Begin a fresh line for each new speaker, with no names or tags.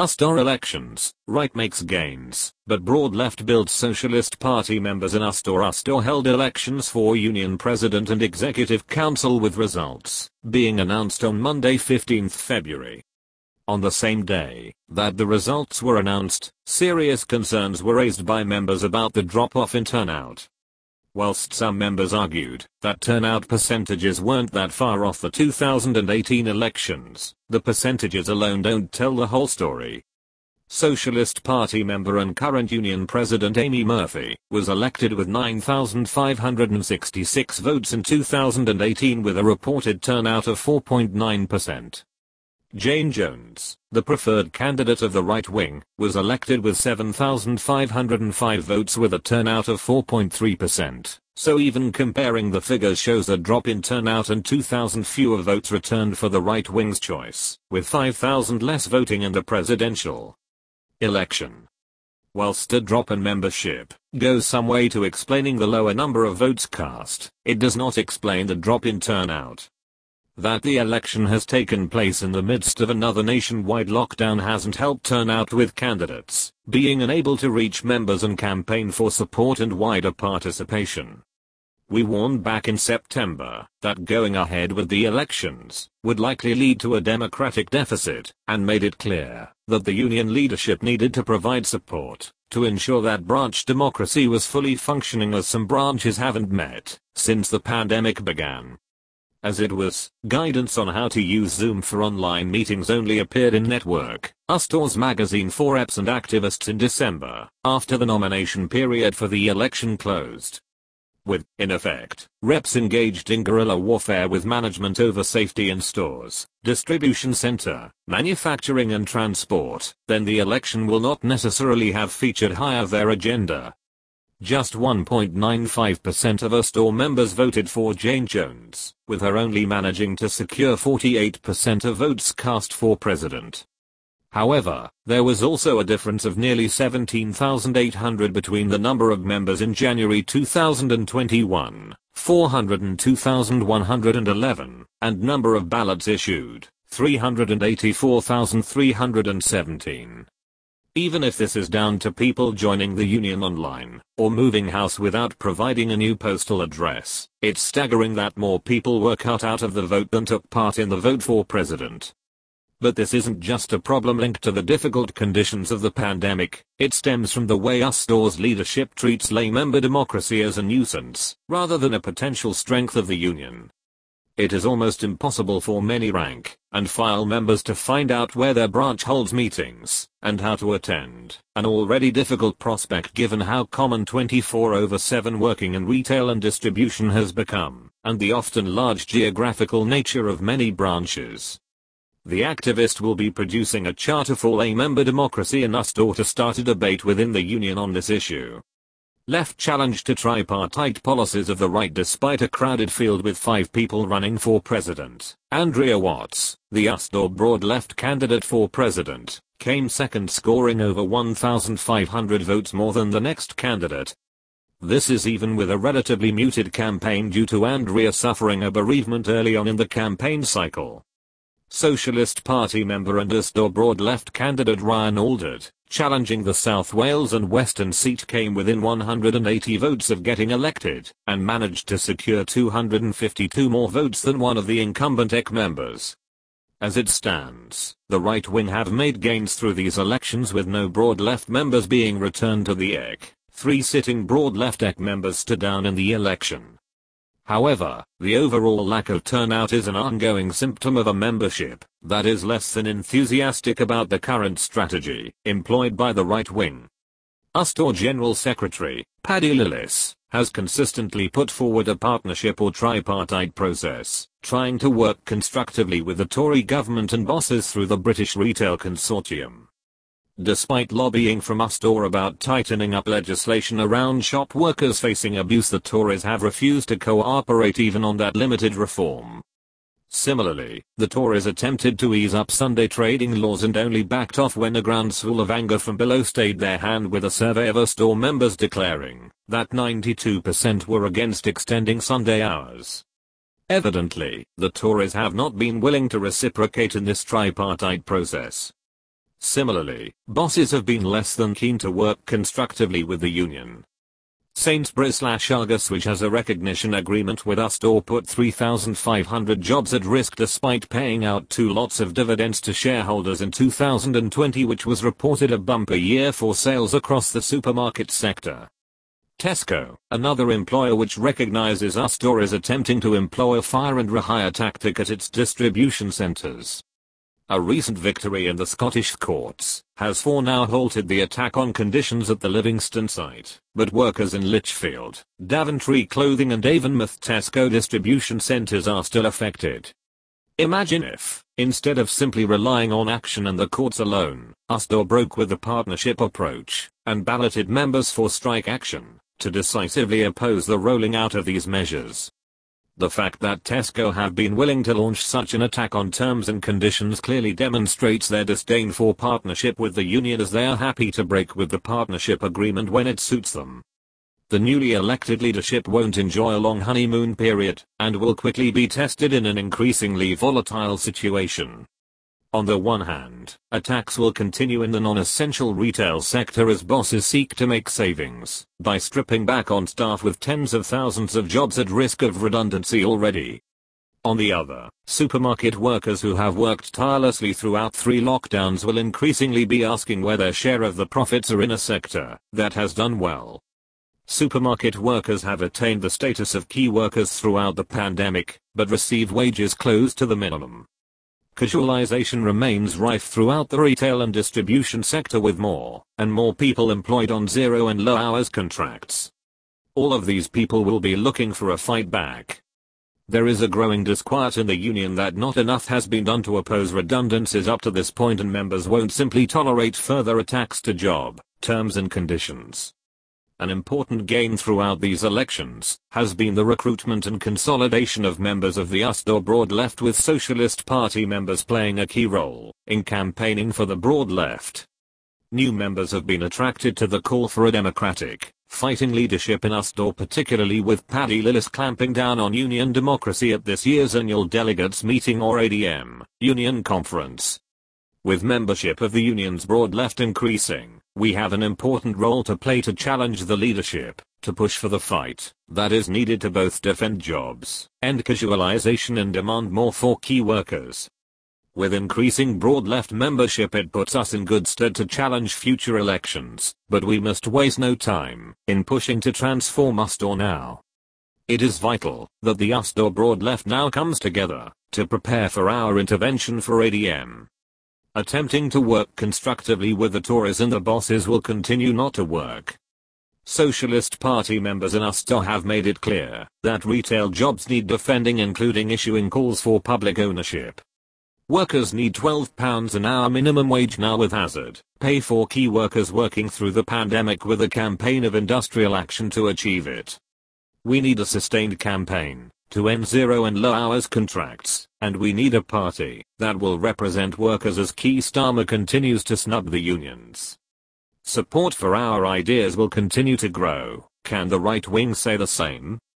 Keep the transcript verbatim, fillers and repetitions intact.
Usdaw elections, right makes gains, but broad left builds Socialist Party members in Usdaw. Usdaw held elections for Union President and Executive Council with results being announced on Monday fifteenth February. On the same day that the results were announced, serious concerns were raised by members about the drop-off in turnout. Whilst some members argued that turnout percentages weren't that far off the two thousand eighteen elections, the percentages alone don't tell the whole story. Socialist Party member and current Union President Amy Murphy was elected with nine thousand five hundred sixty-six votes in two thousand eighteen with a reported turnout of four point nine percent. Jane Jones, the preferred candidate of the right wing, was elected with seven thousand five hundred five votes with a turnout of four point three percent, so even comparing the figures shows a drop in turnout and two thousand fewer votes returned for the right wing's choice, with five thousand less voting in the presidential election. Whilst a drop in membership goes some way to explaining the lower number of votes cast, it does not explain the drop in turnout. That the election has taken place in the midst of another nationwide lockdown hasn't helped turnout, with candidates being unable to reach members and campaign for support and wider participation. We warned back in September that going ahead with the elections would likely lead to a democratic deficit, and made it clear that the union leadership needed to provide support to ensure that branch democracy was fully functioning, as some branches haven't met since the pandemic began. As it was, guidance on how to use Zoom for online meetings only appeared in Network, Usdaw's magazine for reps and activists in December, after the nomination period for the election closed. With, in effect, reps engaged in guerrilla warfare with management over safety in stores, distribution center, manufacturing and transport, then the election will not necessarily have featured high of their agenda. Just one point nine five percent of Usdaw members voted for Jane Jones, with her only managing to secure forty-eight percent of votes cast for president. However, there was also a difference of nearly seventeen thousand eight hundred between the number of members in January two thousand twenty-one, four hundred two thousand one hundred eleven, and number of ballots issued, three hundred eighty-four thousand three hundred seventeen. Even if this is down to people joining the union online, or moving house without providing a new postal address, it's staggering that more people were cut out of the vote than took part in the vote for president. But this isn't just a problem linked to the difficult conditions of the pandemic, it stems from the way Usdaw's leadership treats lay member democracy as a nuisance, rather than a potential strength of the union. It is almost impossible for many rank and file members to find out where their branch holds meetings and how to attend, an already difficult prospect given how common twenty-four over seven working in retail and distribution has become, and the often large geographical nature of many branches. The activist will be producing a charter for lay member democracy in Usdaw to start a debate within the union on this issue. Left challenge to tripartite policies of the right despite a crowded field with five people running for president. Andrea Watts, the Usdaw broad left candidate for president, came second, scoring over one thousand five hundred votes more than the next candidate. This is even with a relatively muted campaign due to Andrea suffering a bereavement early on in the campaign cycle. Socialist Party member and Usdaw broad left candidate Ryan Aldred, challenging the South Wales and Western seat, came within one hundred eighty votes of getting elected, and managed to secure two hundred fifty-two more votes than one of the incumbent E C members. As it stands, the right wing have made gains through these elections, with no broad left members being returned to the E C. Three sitting broad left E C members stood down in the election. However, the overall lack of turnout is an ongoing symptom of a membership that is less than enthusiastic about the current strategy employed by the right wing. Usdaw General Secretary, Paddy Lillis, has consistently put forward a partnership or tripartite process, trying to work constructively with the Tory government and bosses through the British Retail Consortium. Despite lobbying from Usdaw about tightening up legislation around shop workers facing abuse, the Tories have refused to cooperate even on that limited reform. Similarly, the Tories attempted to ease up Sunday trading laws and only backed off when a groundswell of anger from below stayed their hand, with a survey of Usdaw members declaring that ninety-two percent were against extending Sunday hours. Evidently, the Tories have not been willing to reciprocate in this tripartite process. Similarly, bosses have been less than keen to work constructively with the union. Sainsbury's/Argos, which has a recognition agreement with Astor, put three thousand five hundred jobs at risk despite paying out two lots of dividends to shareholders in two thousand twenty, which was reported a bumper year for sales across the supermarket sector. Tesco, another employer which recognizes Astor, is attempting to employ a fire and rehire tactic at its distribution centers. A recent victory in the Scottish courts has for now halted the attack on conditions at the Livingston site, but workers in Lichfield, Daventry Clothing and Avonmouth Tesco distribution centers are still affected. Imagine if, instead of simply relying on action and the courts alone, Astor broke with the partnership approach and balloted members for strike action to decisively oppose the rolling out of these measures. The fact that Tesco have been willing to launch such an attack on terms and conditions clearly demonstrates their disdain for partnership with the union, as they are happy to break with the partnership agreement when it suits them. The newly elected leadership won't enjoy a long honeymoon period, and will quickly be tested in an increasingly volatile situation. On the one hand, attacks will continue in the non-essential retail sector as bosses seek to make savings by stripping back on staff, with tens of thousands of jobs at risk of redundancy already. On the other, supermarket workers who have worked tirelessly throughout three lockdowns will increasingly be asking where their share of the profits are in a sector that has done well. Supermarket workers have attained the status of key workers throughout the pandemic, but receive wages close to the minimum. Casualization remains rife throughout the retail and distribution sector, with more and more people employed on zero and low hours contracts. All of these people will be looking for a fight back. There is a growing disquiet in the union that not enough has been done to oppose redundancies up to this point, and members won't simply tolerate further attacks to job, terms and conditions. An important gain throughout these elections has been the recruitment and consolidation of members of the Astor Broad Left, with Socialist Party members playing a key role in campaigning for the Broad Left. New members have been attracted to the call for a democratic, fighting leadership in Astor, particularly with Paddy Lillis clamping down on union democracy at this year's annual delegates meeting, or A D M, union conference. With membership of the union's Broad Left increasing, we have an important role to play to challenge the leadership, to push for the fight that is needed to both defend jobs, end casualization, and demand more for key workers. With increasing Broad Left membership, it puts us in good stead to challenge future elections, but we must waste no time in pushing to transform Astor now. It is vital that the Astor Broad Left now comes together to prepare for our intervention for A D M. Attempting to work constructively with the Tories and the bosses will continue not to work. Socialist Party members in Astor have made it clear that retail jobs need defending, including issuing calls for public ownership. Workers need twelve pounds an hour minimum wage now, with hazard pay for key workers working through the pandemic, with a campaign of industrial action to achieve it. We need a sustained campaign to end zero and low hours contracts, and we need a party that will represent workers as Keir Starmer continues to snub the unions. Support for our ideas will continue to grow. Can the right wing say the same?